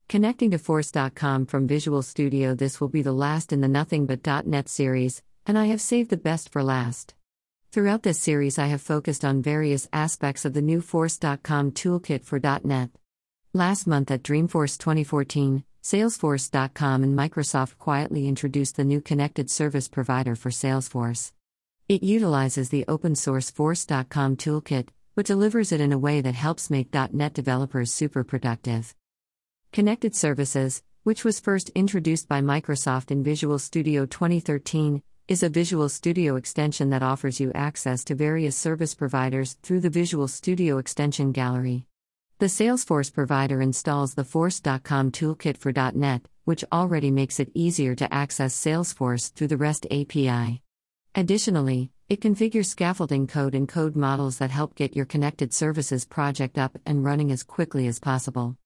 Connecting to Force.com from Visual Studio. This will be the last in the Nothing But .NET series, and I have saved the best for last. Throughout this series I have focused on various aspects of the new Force.com toolkit for .NET. Last month at Dreamforce 2014, Salesforce.com and Microsoft quietly introduced the new Connected Service Provider for Salesforce. It utilizes the open-source Force.com toolkit, but delivers it in a way that helps make .NET developers super productive. Connected Services, which was first introduced by Microsoft in Visual Studio 2013, is a Visual Studio extension that offers you access to various service providers through the Visual Studio extension gallery. The Salesforce provider installs the Force.com toolkit for .NET, which already makes it easier to access Salesforce through the REST API. Additionally, it configures scaffolding code and code models that help get your Connected Services project up and running as quickly as possible.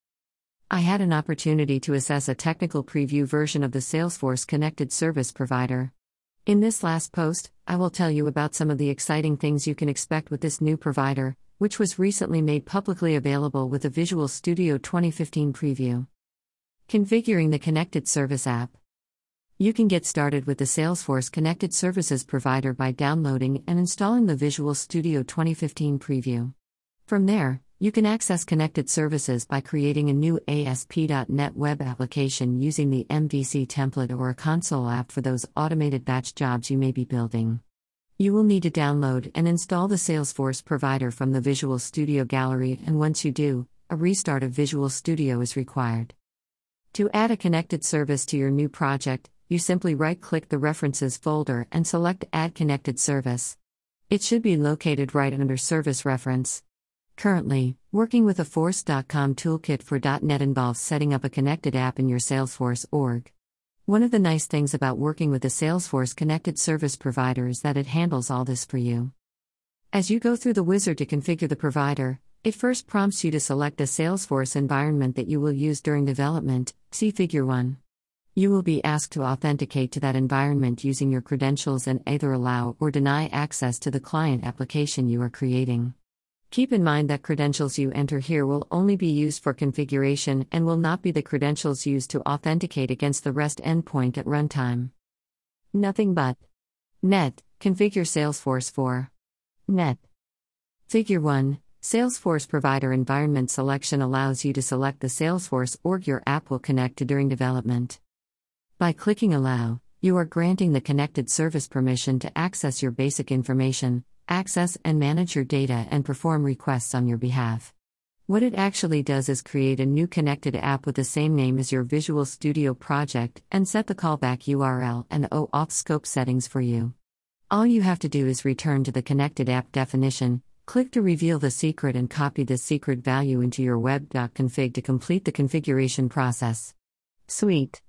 I had an opportunity to assess a technical preview version of the Salesforce Connected Service Provider. In this last post, I will tell you about some of the exciting things you can expect with this new provider, which was recently made publicly available with the Visual Studio 2015 preview. Configuring the Connected Service app. You can get started with the Salesforce Connected Services Provider by downloading and installing the Visual Studio 2015 preview. From there, you can access Connected Services by creating a new ASP.NET web application using the MVC template or a console app for those automated batch jobs you may be building. You will need to download and install the Salesforce provider from the Visual Studio gallery, and once you do, a restart of Visual Studio is required. To add a connected service to your new project, you simply right-click the References folder and select Add Connected Service. It should be located right under Service Reference. Currently, working with a Force.com toolkit for .NET involves setting up a connected app in your Salesforce org. One of the nice things about working with the Salesforce Connected Service Provider is that it handles all this for you. As you go through the wizard to configure the provider, it first prompts you to select a Salesforce environment that you will use during development, see Figure 1. You will be asked to authenticate to that environment using your credentials and either allow or deny access to the client application you are creating. Keep in mind that credentials you enter here will only be used for configuration and will not be the credentials used to authenticate against the REST endpoint at runtime. Nothing but .NET, configure Salesforce for .NET. Figure 1, Salesforce Provider Environment Selection allows you to select the Salesforce org your app will connect to during development. By clicking Allow, you are granting the connected service permission to access your basic information, access and manage your data and perform requests on your behalf. What it actually does is create a new connected app with the same name as your Visual Studio project and set the callback URL and OAuth scope settings for you. All you have to do is return to the connected app definition, click to reveal the secret and copy the secret value into your web.config to complete the configuration process. Sweet.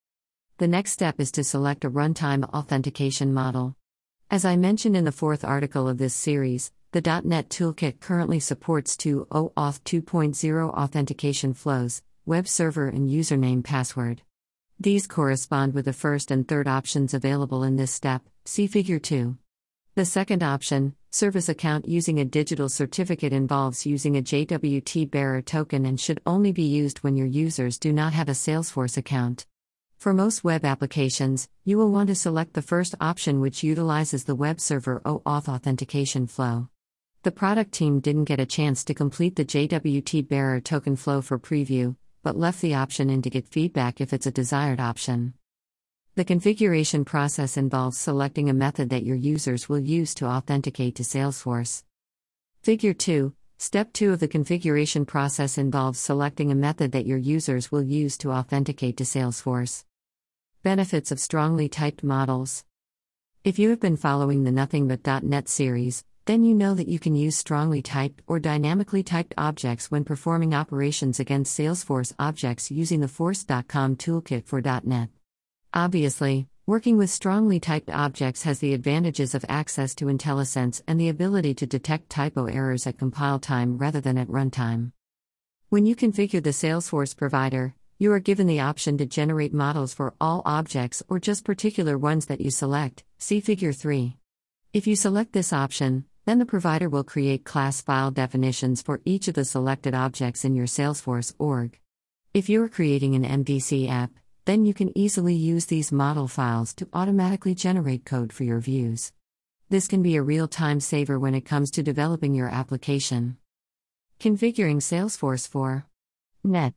The next step is to select a runtime authentication model. As I mentioned in the fourth article of this series, the .NET Toolkit currently supports two OAuth 2.0 authentication flows, web server and username password. These correspond with the first and third options available in this step, see Figure 2. The second option, service account using a digital certificate, involves using a JWT bearer token and should only be used when your users do not have a Salesforce account. For most web applications, you will want to select the first option, which utilizes the web server OAuth authentication flow. The product team didn't get a chance to complete the JWT bearer token flow for preview, but left the option in to get feedback if it's a desired option. The configuration process involves selecting a method that your users will use to authenticate to Salesforce. Figure 2, Step 2 of the configuration process involves selecting a method that your users will use to authenticate to Salesforce. Benefits of strongly typed models. If you have been following the Nothing But .NET series, then you know that you can use strongly typed or dynamically typed objects when performing operations against Salesforce objects using the Force.com toolkit for .NET. Obviously, working with strongly typed objects has the advantages of access to IntelliSense and the ability to detect typo errors at compile time rather than at runtime. When you configure the Salesforce provider, you are given the option to generate models for all objects or just particular ones that you select, see Figure 3. If you select this option, then the provider will create class file definitions for each of the selected objects in your Salesforce org. If you're creating an MVC app, then you can easily use these model files to automatically generate code for your views. This can be a real time saver when it comes to developing your application. Configuring Salesforce for Net.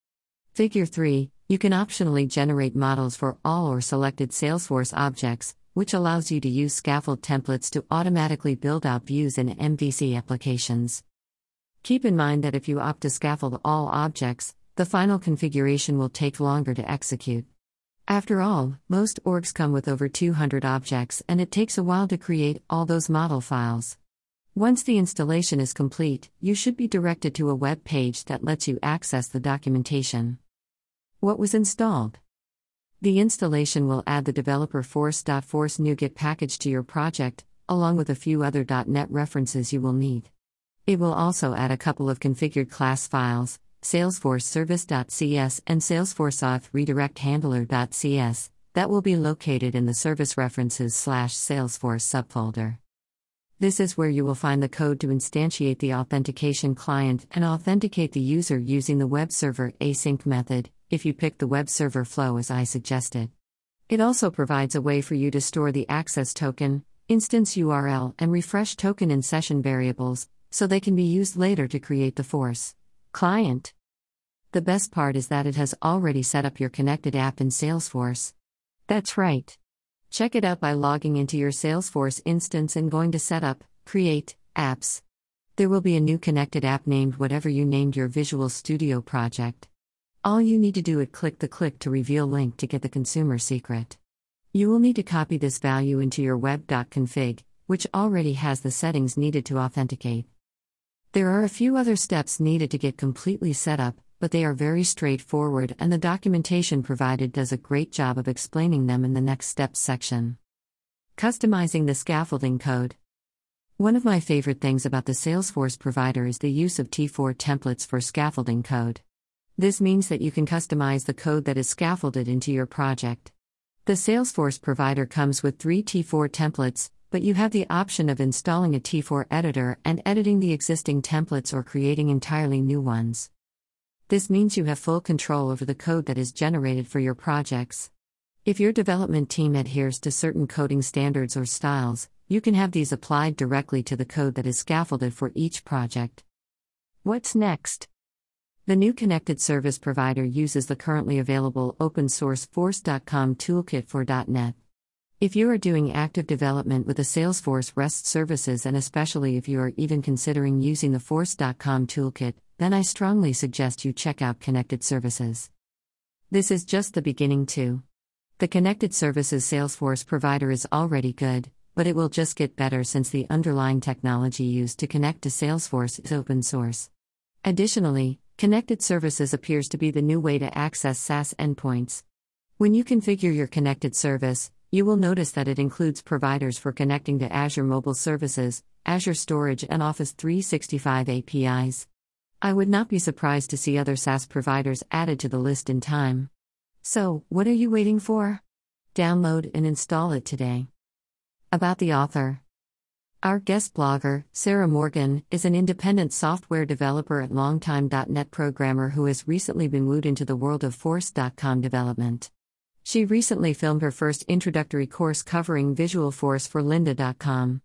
Figure 3, you can optionally generate models for all or selected Salesforce objects, which allows you to use scaffold templates to automatically build out views in MVC applications. Keep in mind that if you opt to scaffold all objects, the final configuration will take longer to execute. After all, most orgs come with over 200 objects, and it takes a while to create all those model files. Once the installation is complete, you should be directed to a web page that lets you access the documentation. What was installed? The installation will add the developer force.force NuGet package to your project, along with a few other .NET references you will need. It will also add a couple of configured class files, Salesforce service.cs and Salesforce auth redirect handler.cs, that will be located in the service references/Salesforce subfolder. This is where you will find the code to instantiate the authentication client and authenticate the user using the web server async method, if you pick the web server flow as I suggested. It also provides a way for you to store the access token, instance URL, and refresh token in session variables, so they can be used later to create the force client. The best part is that it has already set up your connected app in Salesforce. That's right. Check it out by logging into your Salesforce instance and going to Setup, Create, Apps. There will be a new connected app named whatever you named your Visual Studio project. All you need to do is click the click to reveal link to get the consumer secret. You will need to copy this value into your web.config, which already has the settings needed to authenticate. There are a few other steps needed to get completely set up, but they are very straightforward and the documentation provided does a great job of explaining them in the next steps section. Customizing the scaffolding code. One of my favorite things about the Salesforce provider is the use of T4 templates for scaffolding code. This means that you can customize the code that is scaffolded into your project. The Salesforce provider comes with 3 T4 templates, but you have the option of installing a T4 editor and editing the existing templates or creating entirely new ones. This means you have full control over the code that is generated for your projects. If your development team adheres to certain coding standards or styles, you can have these applied directly to the code that is scaffolded for each project. What's next? The new connected service provider uses the currently available open-source Force.com toolkit for .NET. If you are doing active development with the Salesforce REST services, and especially if you are even considering using the Force.com toolkit, then I strongly suggest you check out Connected Services. This is just the beginning too. The Connected Services Salesforce provider is already good, but it will just get better since the underlying technology used to connect to Salesforce is open source. Additionally, Connected Services appears to be the new way to access SaaS endpoints. When you configure your connected service, you will notice that it includes providers for connecting to Azure Mobile Services, Azure Storage, and Office 365 APIs. I would not be surprised to see other SaaS providers added to the list in time. So, what are you waiting for? Download and install it today. About the author. Our guest blogger, Sarah Morgan, is an independent software developer and longtime .NET programmer who has recently been wooed into the world of Force.com development. She recently filmed her first introductory course covering Visual Force for lynda.com.